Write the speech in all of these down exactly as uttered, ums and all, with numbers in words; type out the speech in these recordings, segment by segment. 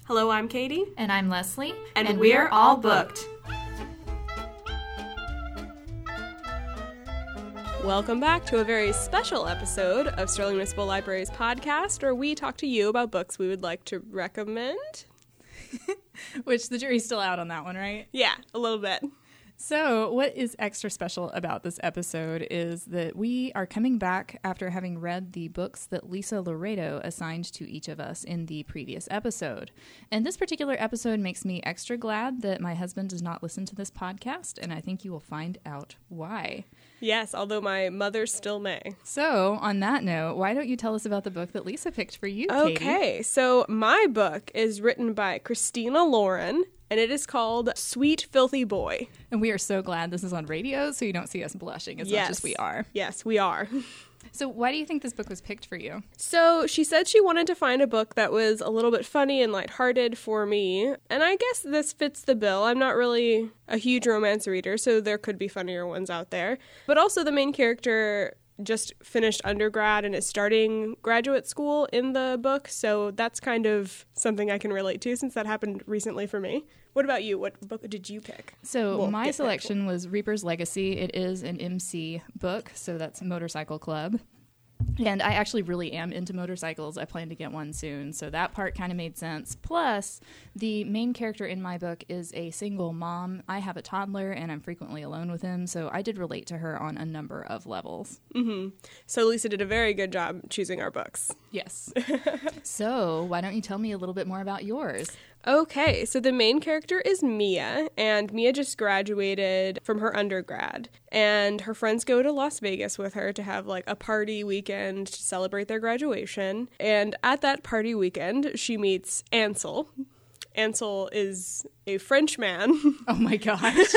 Hello, I'm Katie. And I'm Leslie. And, and we're, we're all booked. Welcome back to a very special episode of Sterling Municipal Library's podcast, where we talk to you about books we would like to recommend. Which the jury's still out on that one, right? Yeah, a little bit. So what is extra special about this episode is that we are coming back after having read the books that Lisa Laredo assigned to each of us in the previous episode. And this particular episode makes me extra glad that my husband does not listen to this podcast, and I think you will find out why. Yes, although my mother still may. So, on that note, why don't you tell us about the book that Lisa picked for you, Katie? Okay, so my book is written by Christina Lauren, and it is called Sweet Filthy Boy. And we are so glad this is on radio, so you don't see us blushing as yes. much as we are. Yes, we are. So why do you think this book was picked for you? So she said she wanted to find a book that was a little bit funny and lighthearted for me. And I guess this fits the bill. I'm not really a huge romance reader, so there could be funnier ones out there. But also the main character just finished undergrad and is starting graduate school in the book. So that's kind of something I can relate to since that happened recently for me. What about you? What book did you pick? So we'll my selection was Reaper's Legacy. It is an M C book, so that's Motorcycle Club. And I actually really am into motorcycles. I plan to get one soon, so that part kind of made sense. Plus, the main character in my book is a single mom. I have a toddler, and I'm frequently alone with him, so I did relate to her on a number of levels. Mm-hmm. So Lisa did a very good job choosing our books. Yes. So why don't you tell me a little bit more about yours? Okay, so the main character is Mia, and Mia just graduated from her undergrad, and her friends go to Las Vegas with her to have like a party weekend to celebrate their graduation, and at that party weekend, she meets Ansel. Ansel is a French man. Oh my gosh.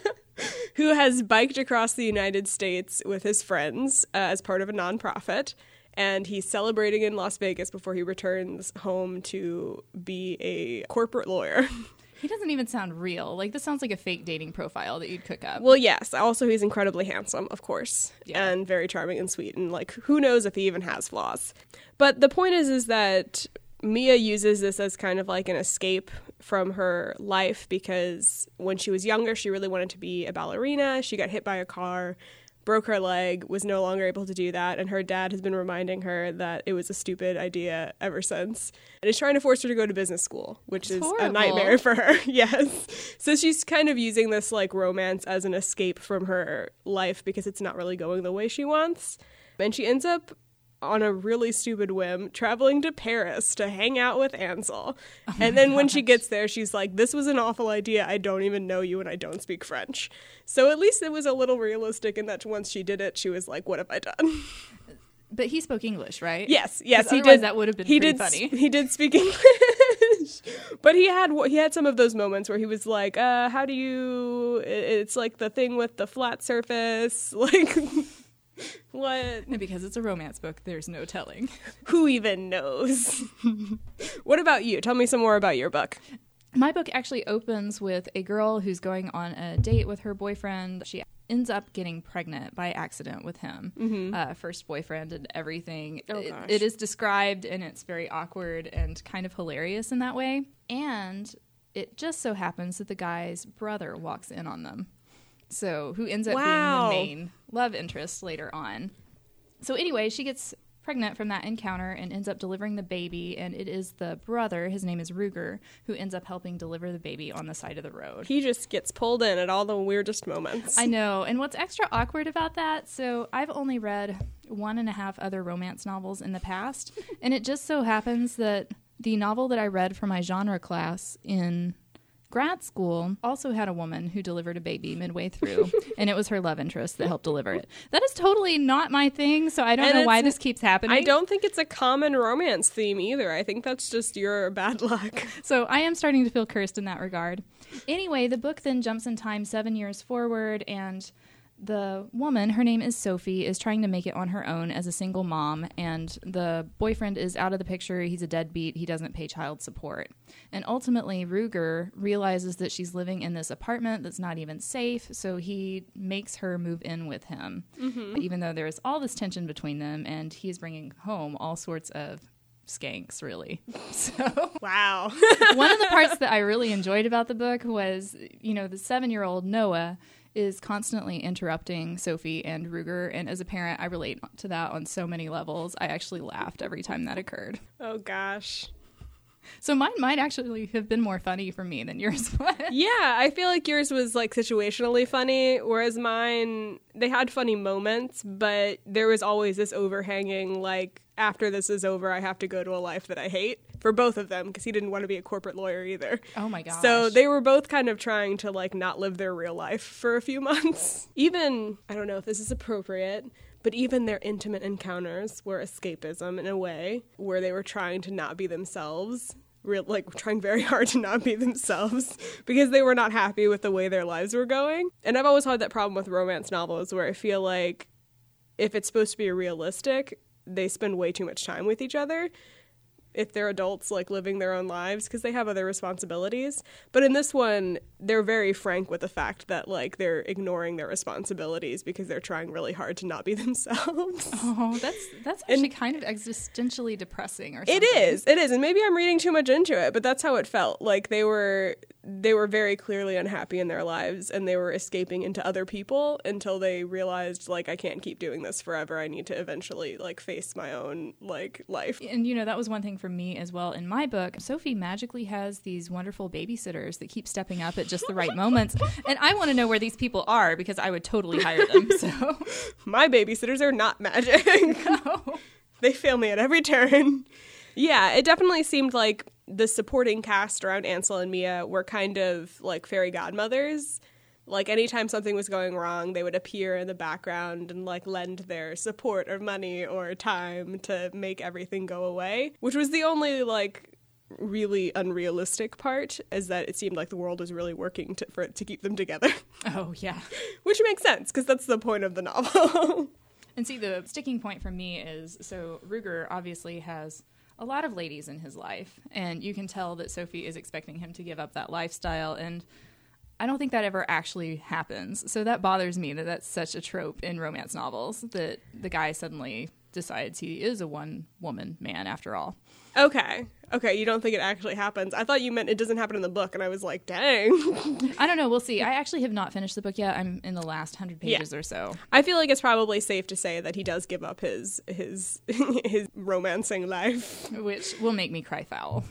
Who has biked across the United States with his friends uh, as part of a nonprofit. And he's celebrating in Las Vegas before he returns home to be a corporate lawyer. He doesn't even sound real. Like, this sounds like a fake dating profile that you'd cook up. Well, yes. Also, he's incredibly handsome, of course, yeah. and very charming and sweet. And, like, who knows if he even has flaws. But the point is, is that Mia uses this as kind of like an escape from her life because when she was younger, she really wanted to be a ballerina. She got hit by a car, broke her leg, was no longer able to do that, and her dad has been reminding her that it was a stupid idea ever since. And is trying to force her to go to business school, which it's is horrible. a nightmare for her. Yes. So she's kind of using this like romance as an escape from her life because it's not really going the way she wants. And she ends up on a really stupid whim, traveling to Paris to hang out with Ansel. Oh and then gosh. When she gets there, she's like, this was an awful idea. I don't even know you and I don't speak French. So at least it was a little realistic in that once she did it, she was like, what have I done? But he spoke English, right? Yes, yes, he otherwise did. That would have been he pretty did, funny. He did speak English, but he had he had some of those moments where he was like, uh, "How do you?" It's like the thing with the flat surface, like. What? And because it's a romance book, there's no telling. Who even knows? What about you? Tell me some more about your book. My book actually opens with a girl who's going on a date with her boyfriend. She ends up getting pregnant by accident with him. Mm-hmm. Uh, first boyfriend and everything. Oh, it, gosh. it is described, and it's very awkward and kind of hilarious in that way. And it just so happens that the guy's brother walks in on them. So, who ends up wow. being the main love interest later on. So anyway, she gets pregnant from that encounter and ends up delivering the baby, and it is the brother, his name is Ruger, who ends up helping deliver the baby on the side of the road. He just gets pulled in at all the weirdest moments. I know, and what's extra awkward about that, so I've only read one and a half other romance novels in the past, and it just so happens that the novel that I read for my genre class in grad school also had a woman who delivered a baby midway through, and it was her love interest that helped deliver it. That is totally not my thing, so I don't and know why this keeps happening. I don't think it's a common romance theme either. I think that's just your bad luck. So I am starting to feel cursed in that regard. Anyway, the book then jumps in time seven years forward, and the woman, her name is Sophie, is trying to make it on her own as a single mom, and the boyfriend is out of the picture. He's a deadbeat. He doesn't pay child support. And ultimately, Ruger realizes that she's living in this apartment that's not even safe, so he makes her move in with him, mm-hmm. even though there's all this tension between them, and he is bringing home all sorts of skanks, really. So wow. one of the parts that I really enjoyed about the book was, you know, the seven-year-old Noah is constantly interrupting Sophie and Ruger, and as a parent, I relate to that on so many levels. I actually laughed every time that occurred. Oh, gosh. So mine might actually have been more funny for me than yours was. Yeah, I feel like yours was, like, situationally funny, whereas mine, they had funny moments, but there was always this overhanging, like, after this is over, I have to go to a life that I hate, for both of them, because he didn't want to be a corporate lawyer either. Oh, my gosh. So they were both kind of trying to, like, not live their real life for a few months. Even, I don't know if this is appropriate, but even their intimate encounters were escapism in a way, where they were trying to not be themselves, real, like trying very hard to not be themselves, because they were not happy with the way their lives were going. And I've always had that problem with romance novels, where I feel like if it's supposed to be realistic, they spend way too much time with each other. If they're adults, like, living their own lives, because they have other responsibilities. But in this one, they're very frank with the fact that, like, they're ignoring their responsibilities because they're trying really hard to not be themselves. Oh, that's that's actually And kind of existentially depressing or something. it is, it is. And maybe I'm reading too much into it, but that's how it felt. Like, they were they were very clearly unhappy in their lives, and they were escaping into other people until they realized, like, I can't keep doing this forever. I need to eventually, like, face my own, like, life. And, you know, that was one thing for me as well. In my book, Sophie magically has these wonderful babysitters that keep stepping up at just the right moments. And I want to know where these people are, because I would totally hire them. So My babysitters are not magic. no. They fail me at every turn. Yeah, it definitely seemed like the supporting cast around Ansel and Mia were kind of like fairy godmothers. Like, anytime something was going wrong, they would appear in the background and, like, lend their support or money or time to make everything go away, which was the only, like, really unrealistic part, is that it seemed like the world was really working to, for it to keep them together. Oh, yeah. Which makes sense, because that's the point of the novel. And see, the sticking point for me is, so Ruger obviously has a lot of ladies in his life, and you can tell that Sophie is expecting him to give up that lifestyle, and I don't think that ever actually happens. So that bothers me that that's such a trope in romance novels, that the guy suddenly decides he is a one-woman man after all. Okay. Okay, you don't think it actually happens. I thought you meant it doesn't happen in the book, and I was like, dang. I don't know. We'll see. I actually have not finished the book yet. I'm in the last hundred pages Yeah. or so. I feel like it's probably safe to say that he does give up his his his romancing life. Which will make me cry foul.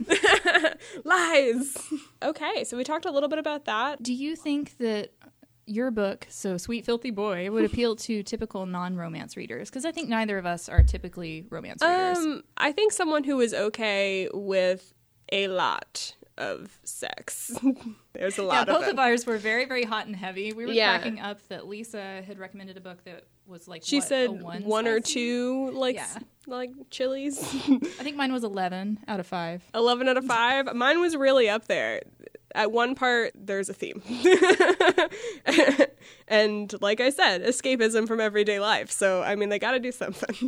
Lies! Okay, so we talked a little bit about that. Do you think that your book, so Sweet Filthy Boy, would appeal to typical non-romance readers? Because I think neither of us are typically romance readers. Um, I think someone who is okay with a lot of sex. There's a Yeah, lot of both it. of ours were very, very hot and heavy. We were Yeah. cracking up that Lisa had recommended a book that was like, She what, said a one, one or spicy? two, like, Yeah. s- like chilies. I think mine was eleven out of five. eleven out of five. Mine was really up there. At one part, there's a theme. And like I said, escapism from everyday life. So, I mean, they got to do something.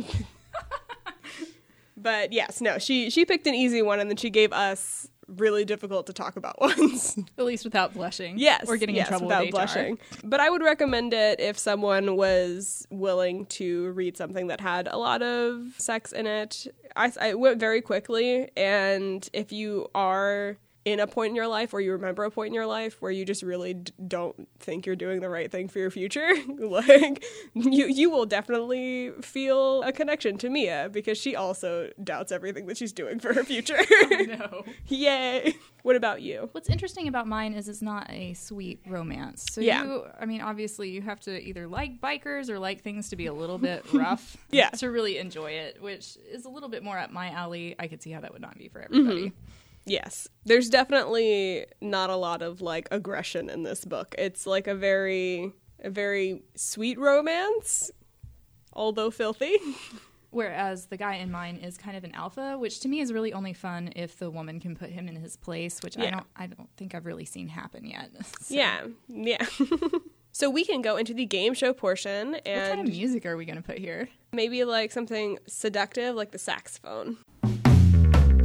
But yes, no, she, she picked an easy one, and then she gave us really difficult to talk about ones. At least without blushing. Yes. Or getting yes, in trouble without with H R. blushing. But I would recommend it if someone was willing to read something that had a lot of sex in it. I, I went very quickly, and if you are in a point in your life, or you remember a point in your life where you just really d- don't think you're doing the right thing for your future, like, you you will definitely feel a connection to Mia, because she also doubts everything that she's doing for her future. Oh, no. Yay. What about you? What's interesting about mine is it's not a sweet romance. So Yeah. you, I mean, obviously you have to either like bikers or like things to be a little bit rough Yeah. to really enjoy it, which is a little bit more up my alley. I could see how that would not be for everybody. Mm-hmm. Yes. There's definitely not a lot of, like, aggression in this book. It's, like, a very, a very sweet romance, although filthy. Whereas the guy in mine is kind of an alpha, which to me is really only fun if the woman can put him in his place, which I Yeah. don't I don't think I've really seen happen yet. So, Yeah. Yeah. So we can go into the game show portion, what and kind of music are we going to put here? maybe, like, something seductive, like the saxophone.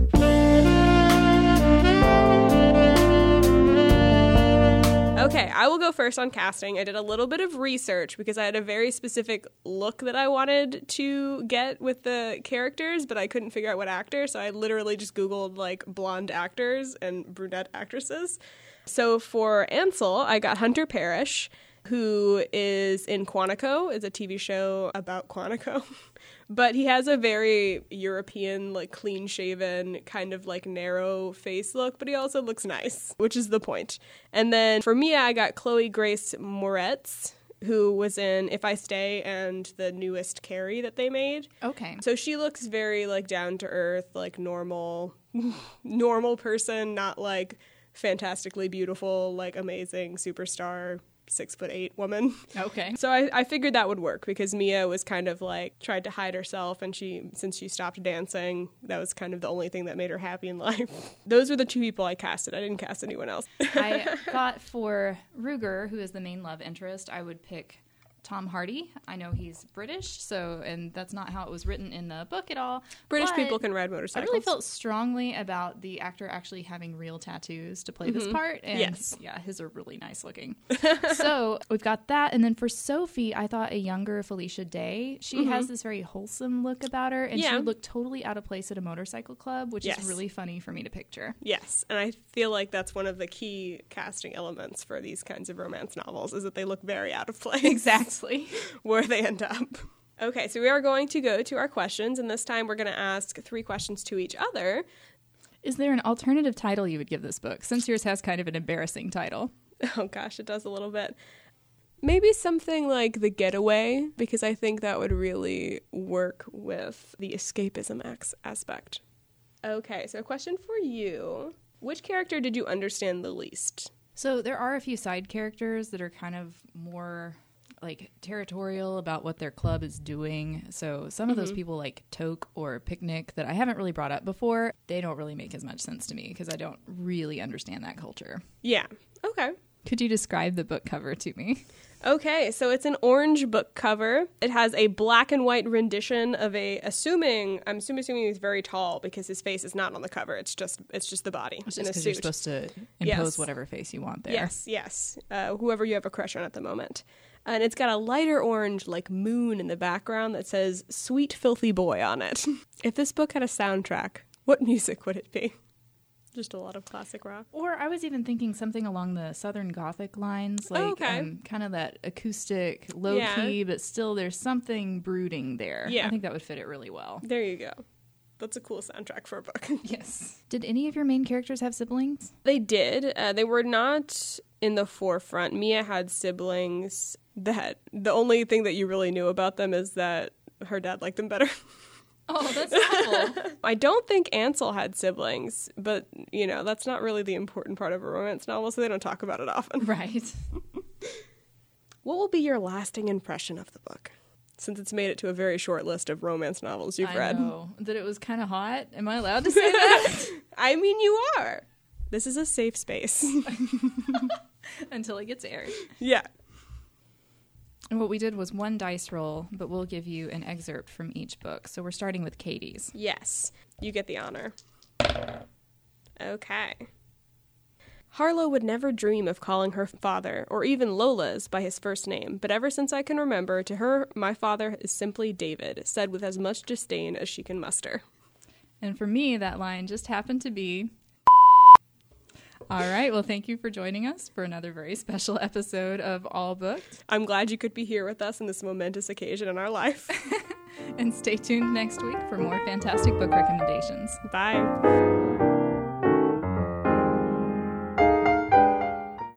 Okay, I will go first on casting. I did a little bit of research because I had a very specific look that I wanted to get with the characters, but I couldn't figure out what actor, so I literally just Googled, like, blonde actors and brunette actresses. So for Ansel, I got Hunter Parrish, who is in Quantico. It's a T V show about Quantico. But he has a very European, like, clean-shaven, kind of, like, narrow face look, but he also looks nice, which is the point. And then for Mia, I got Chloe Grace Moretz, who was in If I Stay and the newest Carrie that they made. Okay. So she looks very, like, down-to-earth, like, normal, normal person, not, like, fantastically beautiful, like, amazing superstar six foot eight woman. Okay. So I, I figured that would work because Mia was kind of like tried to hide herself, and she since she stopped dancing, that was kind of the only thing that made her happy in life. Those were the two people I casted. I didn't cast anyone else. I thought for Ruger, who is the main love interest, I would pick Tom Hardy. I know he's British, so and that's not how it was written in the book at all. British but people can ride I motorcycles. really felt strongly about the actor actually having real tattoos to play mm-hmm. this part. And yes. yeah, his are really nice looking. So we've got that. And then for Sophie, I thought a younger Felicia Day. She mm-hmm. has this very wholesome look about her, and yeah. she would look totally out of place at a motorcycle club, which yes. is really funny for me to picture. Yes, and I feel like that's one of the key casting elements for these kinds of romance novels, is that they look very out of place. Exactly. Where they end up. Okay, so we are going to go to our questions, and this time we're going to ask three questions to each other. Is there an alternative title you would give this book, since yours has kind of an embarrassing title? Oh gosh, it does a little bit. Maybe something like The Getaway, because I think that would really work with the escapism ex- aspect. Okay, so a question for you. Which character did you understand the least? So there are a few side characters that are kind of more like territorial about what their club is doing. So some of mm-hmm. those people like Toke or Picnic that I haven't really brought up before, they don't really make as much sense to me because I don't really understand that culture. Yeah. Okay. Could you describe the book cover to me? Okay, so it's an orange book cover. It has a black and white rendition of a, assuming, I'm assuming he's very tall because his face is not on the cover. It's just it's just the body it's in just a suit. You're supposed to impose yes. whatever face you want there. Yes, yes. Uh, whoever you have a crush on at the moment. And it's got a lighter orange, like, moon in the background that says, Sweet Filthy Boy on it. If this book had a soundtrack, what music would it be? Just a lot of classic rock. Or I was even thinking something along the Southern Gothic lines, like oh, okay. um, kind of that acoustic, low-key, yeah. but still there's something brooding there. Yeah. I think that would fit it really well. There you go. That's a cool soundtrack for a book. Yes. Did any of your main characters have siblings? They did. Uh, they were not in the forefront. Mia had siblings that the only thing that you really knew about them is that her dad liked them better. Oh, that's awful. I don't think Ansel had siblings, but, you know, that's not really the important part of a romance novel, so they don't talk about it often. Right. What will be your lasting impression of the book? Since it's made it to a very short list of romance novels you've I read. I know. That it was kind of hot. Am I allowed to say that? I mean, you are. This is a safe space. Until it gets aired. Yeah. And what we did was one dice roll, but we'll give you an excerpt from each book. So we're starting with Katie's. Yes. You get the honor. Okay. Harlow would never dream of calling her father, or even Lola's, by his first name, but ever since I can remember, to her, my father is simply David, said with as much disdain as she can muster. And for me, that line just happened to be... All right. Well, thank you for joining us for another very special episode of All Booked. I'm glad you could be here with us on this momentous occasion in our life. And stay tuned next week for more fantastic book recommendations. Bye.